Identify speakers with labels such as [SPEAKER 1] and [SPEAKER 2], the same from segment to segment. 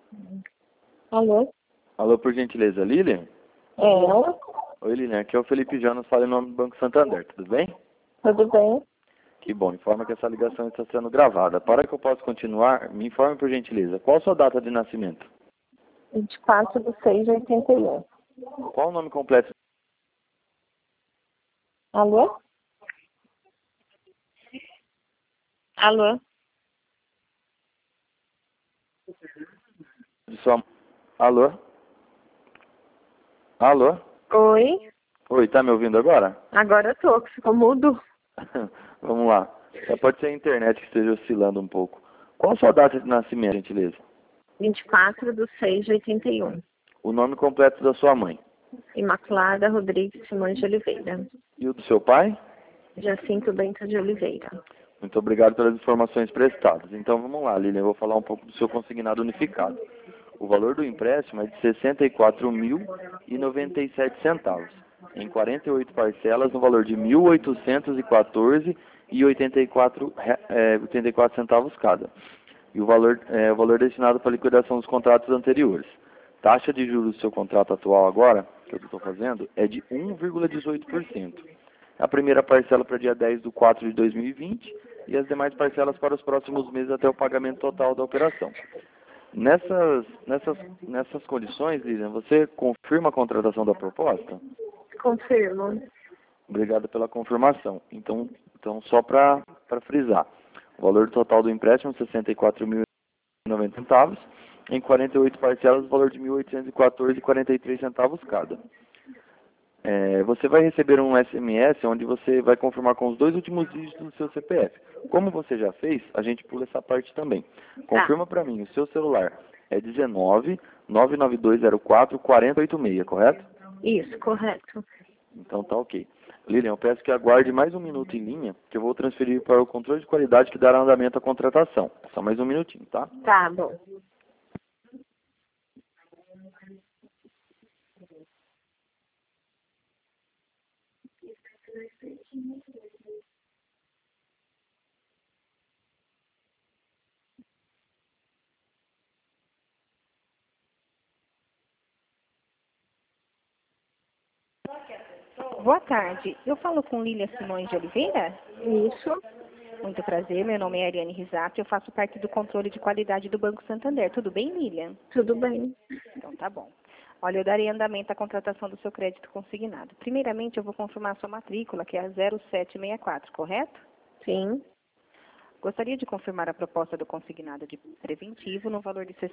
[SPEAKER 1] Alô?
[SPEAKER 2] Alô, por gentileza, Lilian?
[SPEAKER 1] É ela?
[SPEAKER 2] Oi, Lilian, aqui é o Felipe Jonas, fala em nome do Banco Santander, tudo bem?
[SPEAKER 1] Tudo bem?
[SPEAKER 2] Que bom, informa que essa ligação está sendo gravada. Para que eu possa continuar, me informe por gentileza, qual a sua data de nascimento?
[SPEAKER 1] 24/6/81.
[SPEAKER 2] Qual o nome completo?
[SPEAKER 1] Alô? Alô?
[SPEAKER 2] De sua... Alô? Alô?
[SPEAKER 1] Oi?
[SPEAKER 2] Oi, tá me ouvindo agora?
[SPEAKER 1] Agora eu tô, que ficou mudo.
[SPEAKER 2] Vamos lá. Pode ser a internet que esteja oscilando um pouco. Qual a sua data de nascimento, gentileza?
[SPEAKER 1] 24/6/81.
[SPEAKER 2] O nome completo da sua mãe.
[SPEAKER 1] Imaculada Rodrigues Simões de Oliveira.
[SPEAKER 2] E o do seu pai?
[SPEAKER 1] Jacinto Bento de Oliveira.
[SPEAKER 2] Muito obrigado pelas informações prestadas. Então vamos lá, Lilian, eu vou falar um pouco do seu consignado unificado. O valor do empréstimo é de R$ 64.097, em 48 parcelas no valor de R$ 1.814,84 centavos cada. E o valor destinado para a liquidação dos contratos anteriores. Taxa de juros do seu contrato atual agora, que eu estou fazendo, é de 1,18%. A primeira parcela para dia 10/4/2020 e as demais parcelas para os próximos meses até o pagamento total da operação. Nessas condições, Lilian, você confirma a contratação da proposta?
[SPEAKER 1] Confirmo.
[SPEAKER 2] Obrigado pela confirmação. Então só para frisar, o valor total do empréstimo é R$ 64.090, em 48 parcelas, o valor de R$ 1.814,43 cada. Você vai receber um SMS onde você vai confirmar com os 2 últimos dígitos do seu CPF. Como você já fez, a gente pula essa parte também. Confirma para mim, o seu celular é 19-99204-4086, correto?
[SPEAKER 1] Isso, correto.
[SPEAKER 2] Então tá ok. Lilian, eu peço que aguarde mais um minuto em linha, que eu vou transferir para o controle de qualidade que dará andamento à contratação. Só mais um minutinho, tá?
[SPEAKER 1] Tá bom.
[SPEAKER 3] Boa tarde. Eu falo com Lília Simões de Oliveira?
[SPEAKER 1] Isso.
[SPEAKER 3] Muito prazer, meu nome é Ariane Risato e eu faço parte do controle de qualidade do Banco Santander. Tudo bem, Lília?
[SPEAKER 1] Tudo bem.
[SPEAKER 3] Então tá bom. Olha, eu darei andamento à contratação do seu crédito consignado. Primeiramente, eu vou confirmar a sua matrícula, que é a 0764, correto?
[SPEAKER 1] Sim.
[SPEAKER 3] Gostaria de confirmar a proposta do consignado de preventivo no valor de R$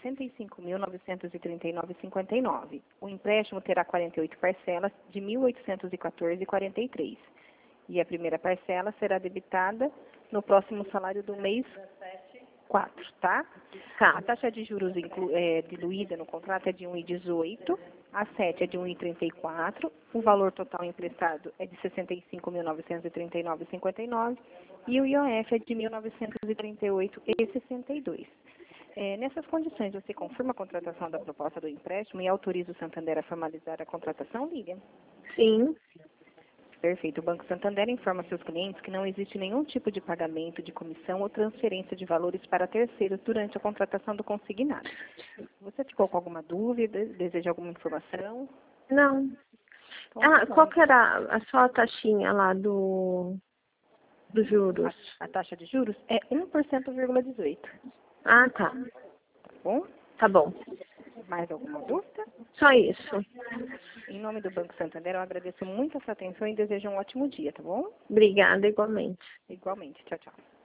[SPEAKER 3] 65.939,59. O empréstimo terá 48 parcelas de R$ 1.814,43. E a primeira parcela será debitada no próximo salário do mês 4, tá?
[SPEAKER 1] Tá.
[SPEAKER 3] A taxa de juros diluída no contrato é de 1,18, a 7 é de 1,34, o valor total emprestado é de R$ 65.939,59 e o IOF é de R$ 1.938,62. Nessas condições, você confirma a contratação da proposta do empréstimo e autoriza o Santander a formalizar a contratação, Lilian?
[SPEAKER 1] Sim.
[SPEAKER 3] Perfeito. O Banco Santander informa seus clientes que não existe nenhum tipo de pagamento de comissão ou transferência de valores para terceiros durante a contratação do consignado. Você ficou com alguma dúvida? Deseja alguma informação?
[SPEAKER 1] Não.
[SPEAKER 3] Então,
[SPEAKER 1] Qual que era a sua taxinha lá dos juros?
[SPEAKER 3] a taxa de juros é 1,18%.
[SPEAKER 1] Ah, tá.
[SPEAKER 3] Tá bom?
[SPEAKER 1] Tá bom.
[SPEAKER 3] Mais alguma dúvida?
[SPEAKER 1] Só isso.
[SPEAKER 3] Em nome do Banco Santander, eu agradeço muito a sua atenção e desejo um ótimo dia, tá bom?
[SPEAKER 1] Obrigada, igualmente.
[SPEAKER 3] Igualmente. Tchau, tchau.